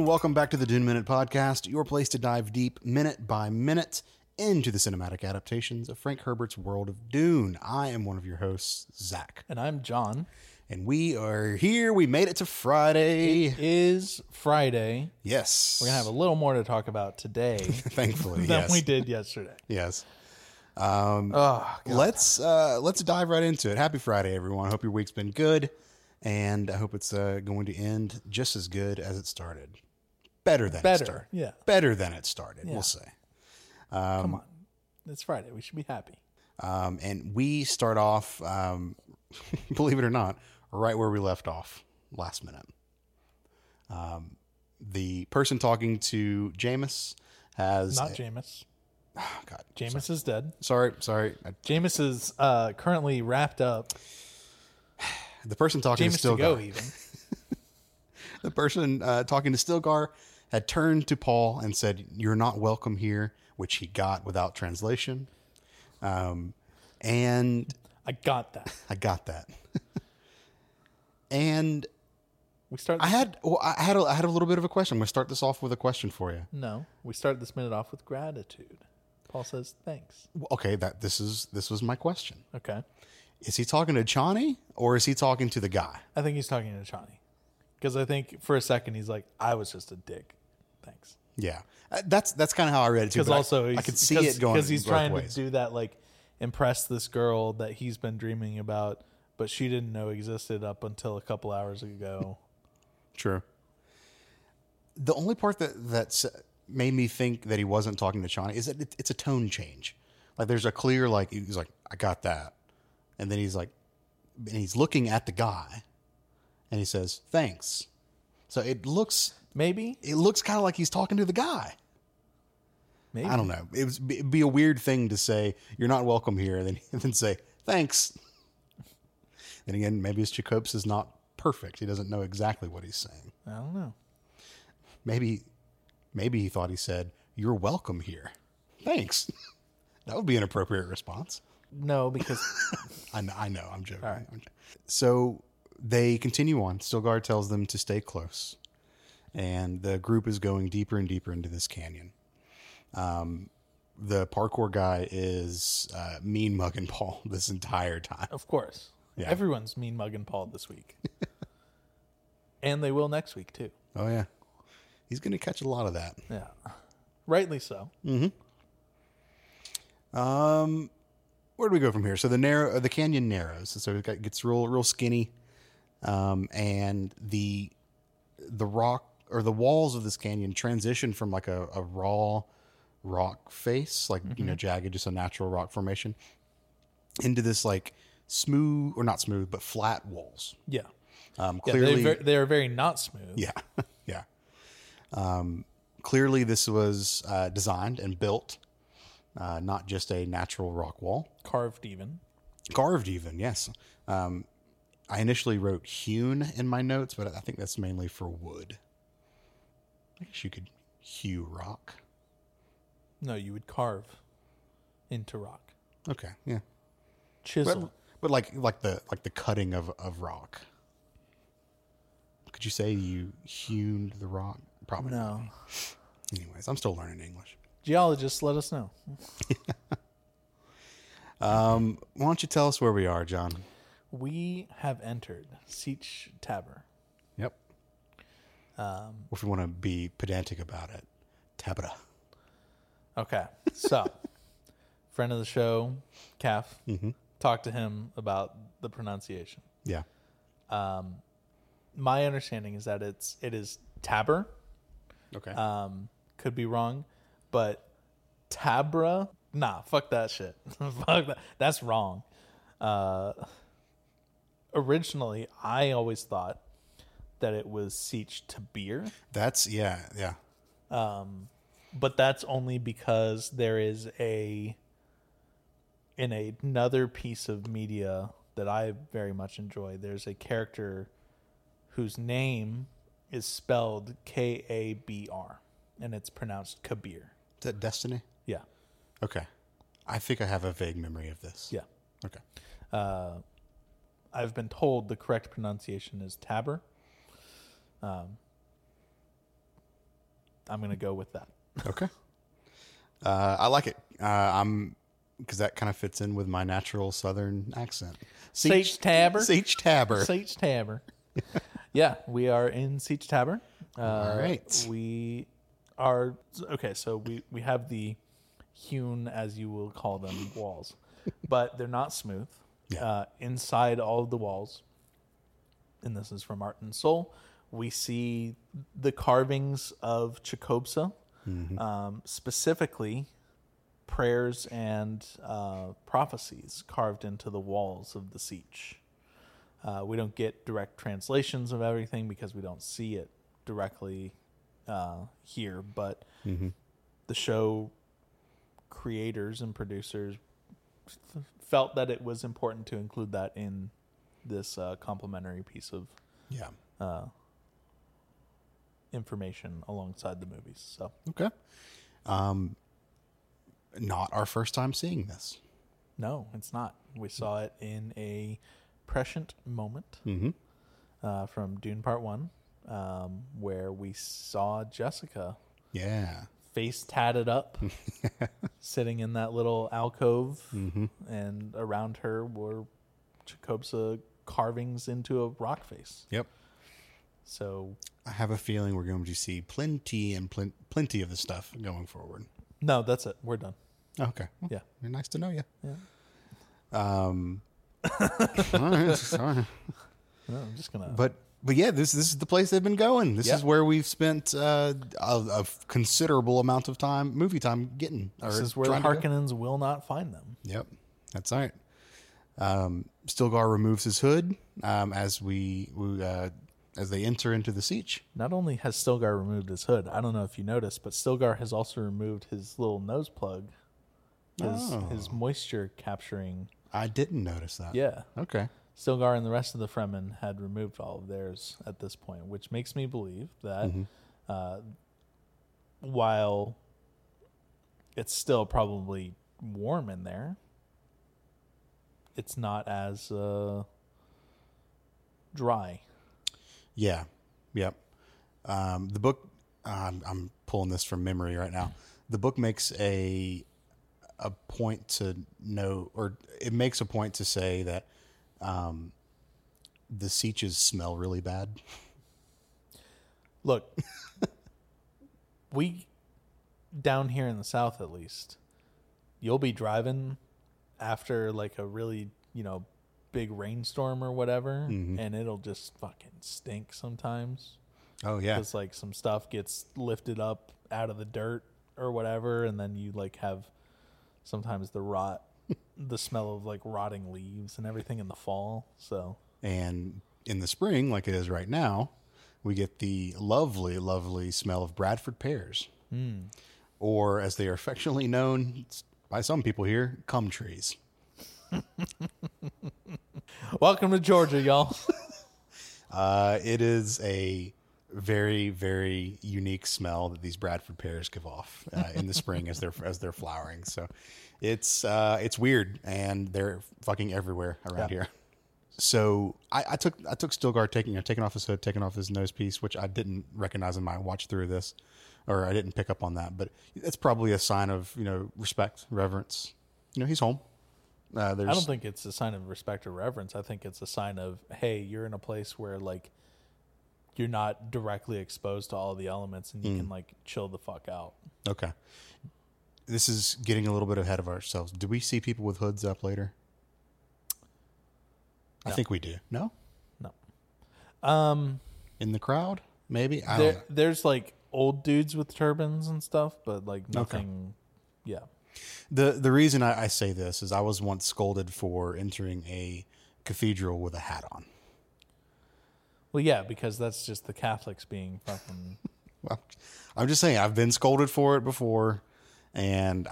welcome back to the Dune Minute Podcast, your place to dive deep, minute by minute, into the cinematic adaptations of Frank Herbert's world of Dune. I am one of your hosts, Zach. And I'm John. And we are here. We made it to Friday. It is Friday. Yes. We're going to have a little more to talk about today. Thankfully, than yes. we did yesterday. Yes. Oh, God. Let's dive right into it. Happy Friday, everyone. I hope your week's been good, and I hope it's going to end just as good as it started. Better than it started. Yeah. Better than it started, Yeah. we'll say. Come on. It's Friday. We should be happy. And we start off, believe it or not, right where we left off last minute. The person talking to Jameis has... Not Jameis. Oh, God. Jameis is dead. Sorry. Jameis is currently wrapped up. The person talking to Jameis to go, Stilgar. even. The person talking to Stilgar had turned to Paul and said, "You're not welcome here," which he got without translation. And I got that. I got that. And We start. I had a little bit of a question. I'm going to start this off with a question for you. No. We start this minute off with gratitude. Paul says thanks. Okay, this was my question. Okay. Is he talking to Chani or is he talking to the guy? I think he's talking to Chani. Because I think for a second he's like, I was just a dick. Thanks. Yeah, that's kind of how I read it too. Because but also I could see it going because he's both trying ways. to do that, like impress this girl that he's been dreaming about, but she didn't know existed up until a couple hours ago. True. The only part that made me think that he wasn't talking to Chani is that it's a tone change. Like there's a clear, like he's like, I got that, and then he's like, and he's looking at the guy, and he says thanks. So it looks Maybe. kind of like he's talking to the guy. Maybe. I don't know. It'd be a weird thing to say you're not welcome here, and then say thanks. Then again, maybe his Jacobs is not perfect. He doesn't know exactly what he's saying. I don't know. Maybe he thought he said, "You're welcome here." Thanks. That would be an appropriate response. No, because I know. I'm joking. All right. So they continue on. Stilgar tells them to stay close, and the group is going deeper and deeper into this canyon. The parkour guy is mean mugging Paul this entire time. of course, Yeah. everyone's mean mugging Paul this week, and they will next week too. Oh yeah, he's going to catch a lot of that. Yeah, rightly so. Where do we go from here? So the canyon narrows, so it gets real skinny, and the rock or the walls of this canyon transition from like a raw rock face, like jagged, just a natural rock formation, into this like smooth or not smooth but flat walls. Yeah. Clearly, they are very not smooth. yeah, yeah. Clearly, this was designed and built. Not just a natural rock wall. Carved even. Carved even, yes. I initially wrote hewn in my notes, but I think that's mainly for wood. I guess you could hew rock. No, you would carve into rock. Okay, yeah. Chisel. But like the cutting of rock. Could you say you hewn the rock? Probably No. not. Anyways, I'm still learning English. Geologists, let us know. Why don't you tell us where we are, John? We have entered Sietch Tabor. Yep. Or if we want to be pedantic about it, Tabra. Okay, so friend of the show, Calf, talked to him about the pronunciation. Yeah. My understanding is that it is Tabor. Okay. Could be wrong, but Tabra, nah, fuck that shit. Fuck that. That's wrong. Originally, I always thought that it was Sietch Tabir. That's yeah. But that's only because there is in another piece of media that I very much enjoy, there's a character whose name is spelled Kabr, and it's pronounced Kabir. Is that Destiny? Yeah. Okay. I think I have a vague memory of this. Yeah. Okay. I've been told the correct pronunciation is Tabor. I'm going to go with that. Okay. I like it. Because that kind of fits in with my natural Southern accent. Siege Tabor. Siege Tabor. Siege Tabor. Yeah, we are in Siege Tabor. All right. We are okay. So we have the hewn, as you will call them, walls, but they're not smooth. Yeah. Inside all of the walls, and this is from Art and Soul, we see the carvings of Chakobsa, specifically prayers and prophecies carved into the walls of the Siege. We don't get direct translations of everything because we don't see it directly here, but the show creators and producers felt that it was important to include that in this complimentary piece of information alongside the movies. So Okay. Not our first time seeing this. no, it's not. We saw it in a prescient moment from Dune Part 1, where we saw Jessica Yeah. face tatted up, sitting in that little alcove, and around her were Chakobsa carvings into a rock face. Yep. So I have a feeling we're going to see plenty and plenty of the stuff going forward. no, that's it. We're done. Okay. Well, Yeah. nice to know you. Yeah. All right, sorry. No, I'm just gonna. But yeah, this is the place they've been going. This is where we've spent a considerable amount of movie time getting. This is where the Harkonnens will not find them. Yep, that's right. Stilgar removes his hood as as they enter into the Siege. Not only has Stilgar removed his hood, I don't know if you noticed, but Stilgar has also removed his little nose plug, his moisture capturing. I didn't notice that. Yeah. Okay. Stilgar and the rest of the Fremen had removed all of theirs at this point, which makes me believe that while it's still probably warm in there, it's not as dry. Yeah. Yep. The book, I'm pulling this from memory right now. The book makes a point to know, or it makes a point to say that the Sieches smell really bad. Look, we down here in the South, at least, you'll be driving after like a really, big rainstorm or whatever, and it'll just fucking stink sometimes. Oh yeah. Because like some stuff gets lifted up out of the dirt or whatever, and then you like have sometimes the smell of like rotting leaves and everything in the fall. So, and in the spring, like it is right now, we get the lovely, lovely smell of Bradford pears, or as they are affectionately known by some people here, cum trees. Welcome to Georgia, y'all. It is a very, very unique smell that these Bradford pears give off in the spring as they're flowering. So it's weird, and they're fucking everywhere around here. So I took Stilgar taking off his hood, taking off his nose piece, which I didn't recognize in my watch through this, or I didn't pick up on that. But it's probably a sign of respect, reverence. He's home. I don't think it's a sign of respect or reverence. I think it's a sign of, hey, you're in a place where like you're not directly exposed to all the elements, and you can like chill the fuck out. Okay. This is getting a little bit ahead of ourselves. Do we see people with hoods up later? No. I think we do. No? No. In the crowd? Maybe? There's like old dudes with turbans and stuff, but like nothing. Okay. Yeah. The reason I say this is I was once scolded for entering a cathedral with a hat on. Well, yeah, because that's just the Catholics being fucking... Well, I'm just saying, I've been scolded for it before, and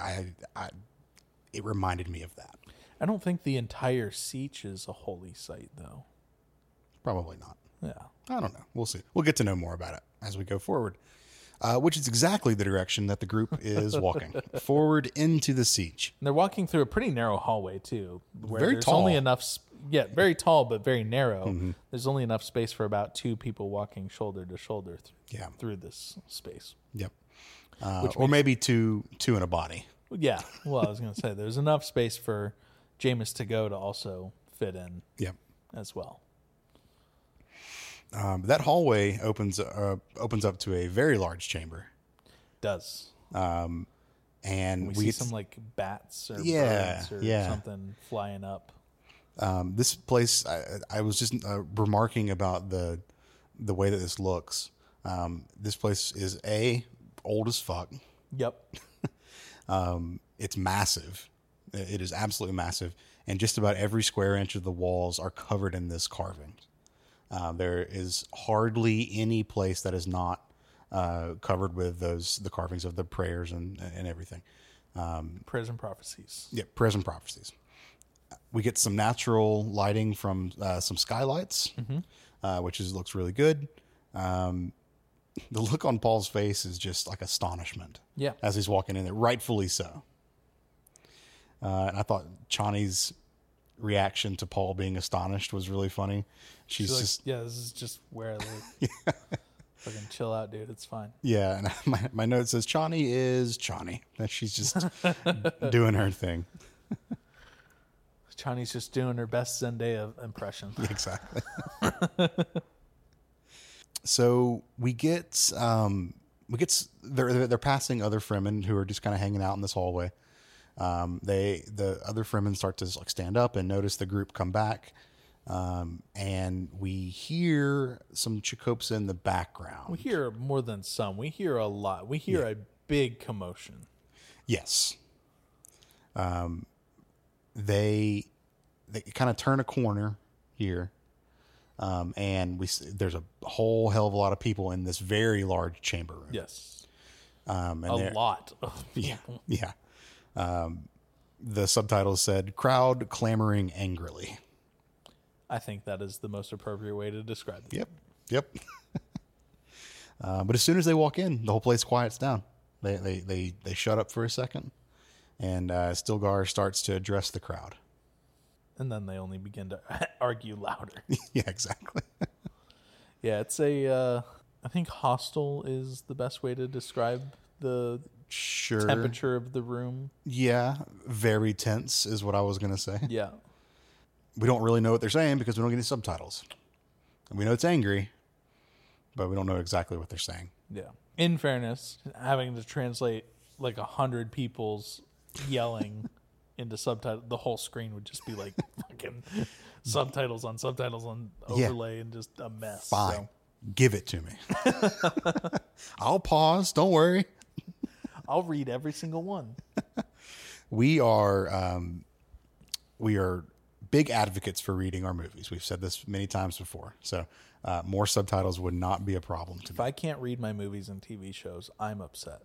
it reminded me of that. I don't think the entire Siege is a holy site, though. Probably not. Yeah. I don't know. We'll see. We'll get to know more about it as we go forward. Which is exactly the direction that the group is walking. Forward into the Siege. And they're walking through a pretty narrow hallway, too. Where Very there's tall. only enough very tall but very narrow. There's only enough space for about 2 people walking shoulder to shoulder through this space. Yep. Or maybe two in a body. Yeah. Well, I was going to say there's enough space for Jameis to go to also fit in as well. That hallway opens up to a very large chamber. Does. And we see some like bats or birds or something flying up. This place, I was just remarking about the way that this looks. This place is old as fuck. Yep. It's massive. It is absolutely massive. And just about every square inch of the walls are covered in this carving. There is hardly any place that is not covered with the carvings of the prayers and everything. Prayers and prophecies. Yeah, prayers and prophecies. We get some natural lighting from some skylights, which looks really good. The look on Paul's face is just like astonishment. Yeah. As he's walking in there, rightfully so. And I thought Chani's reaction to Paul being astonished was really funny. She's like, just, this is just where I live. Fucking chill out, dude. It's fine. Yeah. And my note says Chani is Chani. And she's just doing her thing. Chani's just doing her best Zendaya impression. Exactly. So we get they're passing other Fremen who are just kind of hanging out in this hallway. The other Fremen start to like stand up and notice the group come back. And we hear some Chakotay in the background. We hear more than some. We hear a lot. We hear a big commotion. Yes. They kind of turn a corner here. And there's a whole hell of a lot of people in this very large chamber room. Yes. And a lot of people. Yeah. The subtitles said crowd clamoring angrily. I think that is the most appropriate way to describe it. Yep. But as soon as they walk in, the whole place quiets down. They shut up for a second, and Stilgar starts to address the crowd. And then they only begin to argue louder. Yeah, exactly. Yeah, it's I think hostile is the best way to describe the temperature of the room. Yeah, very tense is what I was going to say. Yeah. We don't really know what they're saying because we don't get any subtitles. And we know it's angry, but we don't know exactly what they're saying. Yeah. In fairness, having to translate like 100 people's yelling into subtitles, the whole screen would just be like fucking subtitles on overlay and just a mess. Fine. So. Give it to me. I'll pause. Don't worry. I'll read every single one. We are big advocates for reading our movies. We've said this many times before. So more subtitles would not be a problem to me. If I can't read my movies and TV shows, I'm upset.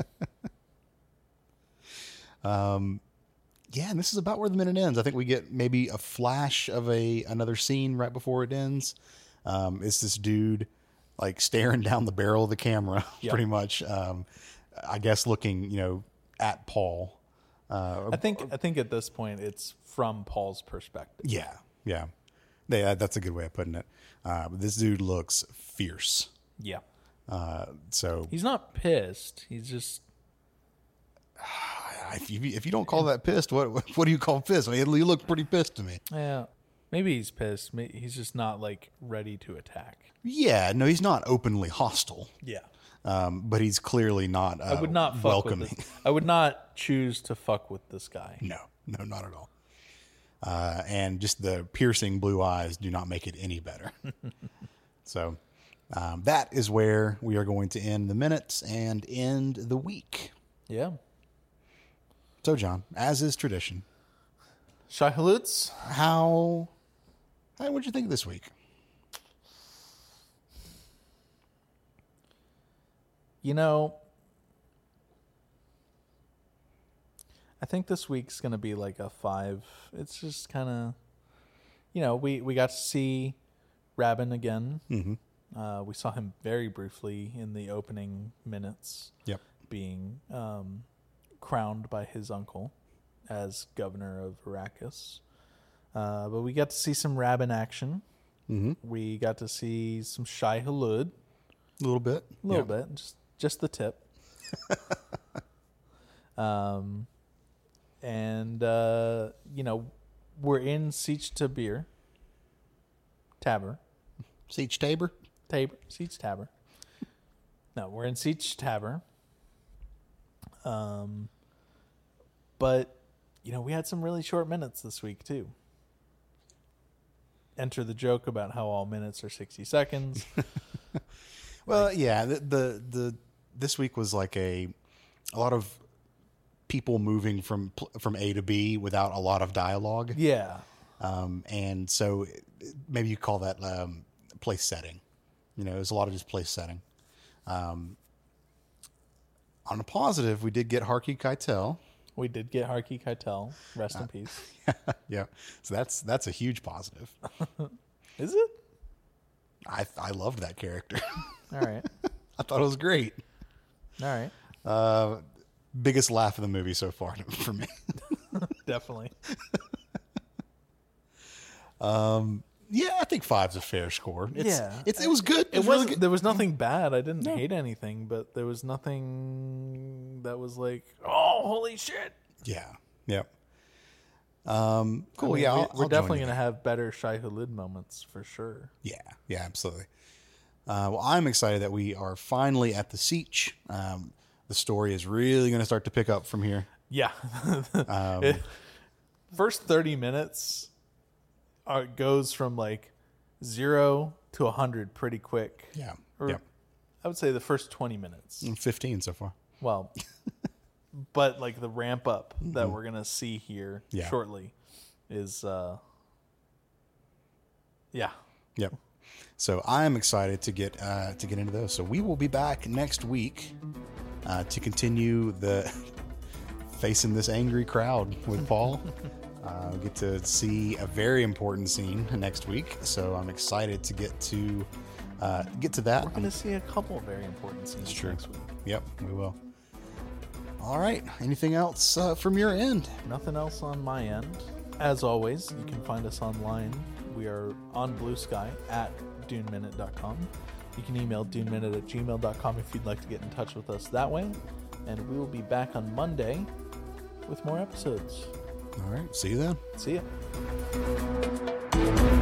Yeah, and this is about where the minute ends. I think we get maybe a flash of another scene right before it ends. It's this dude like staring down the barrel of the camera, pretty much. I guess looking, at Paul. I think at this point it's from Paul's perspective. Yeah. That's a good way of putting it. But this dude looks fierce. Yeah. So he's not pissed. He's just. If you don't call that pissed, what do you call pissed? I mean, you look pretty pissed to me. Yeah. Maybe he's pissed. He's just not like ready to attack. Yeah. No, he's not openly hostile. Yeah. But he's clearly not. I would not welcoming. Fuck with this. I would not choose to fuck with this guy. No, not at all. And just the piercing blue eyes do not make it any better. So that is where we are going to end the minutes and end the week. Yeah. So, John, as is tradition, Shai Halutz, what'd you think this week? I think this week's going to be like a 5. It's just kind of, we got to see Rabin again. Mm-hmm. We saw him very briefly in the opening minutes. Yep. Being crowned by his uncle as governor of Arrakis. But we got to see some Rabin action. Mm-hmm. We got to see some Shai Hulud. A little bit. A little bit. Just the tip. And, we're in Siege Tabr. Siege Tabor? Siege Tabr. No, we're in Siege Tabr. But, we had some really short minutes this week, too. Enter the joke about how all minutes are 60 seconds. Well, yeah, the this week was like a lot of people moving from A to B without a lot of dialogue. Yeah. And so maybe you call that place setting. There's a lot of just place setting. On a positive, we did get Harky Keitel. We did get Harky Keitel. Rest in peace. Yeah. So that's a huge positive. Is it? I loved that character. All right. I thought it was great. All right. Biggest laugh of the movie so far for me. Definitely. Yeah, I think 5's a fair score. It was good. It was really good. There was nothing bad. I didn't hate anything, but there was nothing that was like, oh, holy shit. Yeah. Yep. Cool. I'll we're definitely going to have better Shai Hulud moments for sure. Yeah. Yeah, absolutely. Well, I'm excited that we are finally at the Siege. The story is really going to start to pick up from here. Yeah. First 30 minutes goes from like 0 to 100 pretty quick. Yeah. Or I would say the first 20 minutes. 15 so far. Well, but like the ramp up that we're going to see here shortly is, Yep. So I'm excited to get into those. So we will be back next week to continue the facing this angry crowd with Paul. We get to see a very important scene next week, so I'm excited to get to that. We're going to see a couple of very important scenes next week. Yep, we will. All right. Anything else from your end? Nothing else on my end. As always, you can find us online. We are on Blue Sky at duneminute.com. You can email duneminute@gmail.com if you'd like to get in touch with us that way. And we will be back on Monday with more episodes. All right. See you then. See ya.